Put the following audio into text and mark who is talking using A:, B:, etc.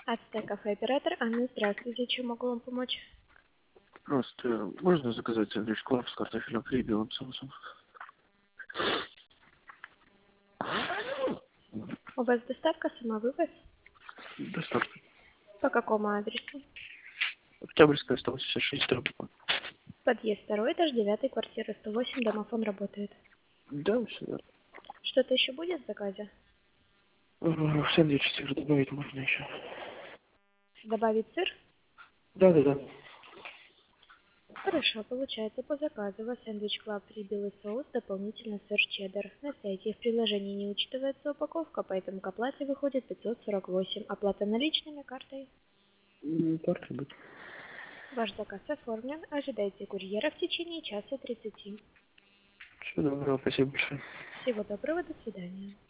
A: Ацтек кафе оператор Анна, здравствуйте, чем могу вам помочь?
B: Просто можно заказать сэндвич клаб с картофелем фри и белым соусом?
A: У вас доставка, самовывоз?
B: Доставка.
A: По какому адресу?
B: Октябрьская, 186 дробь.
A: Подъезд 2, этаж 9, квартира 108, домофон работает.
B: Да, все верно.
A: Что-то еще будет в заказе?
B: В сэндвич сыр добавить можно еще.
A: Добавить сыр?
B: Да.
A: Хорошо, получается по заказу. У вас сэндвич клаб фри белый соус, дополнительно сыр чеддер. На сайте и в приложении не учитывается упаковка, поэтому к оплате выходит 548. Оплата наличными, картой.
B: Карта будет.
A: Ваш заказ оформлен. Ожидайте курьера в течение часа 30.
B: Все доброго, спасибо большое.
A: Всего доброго, до свидания.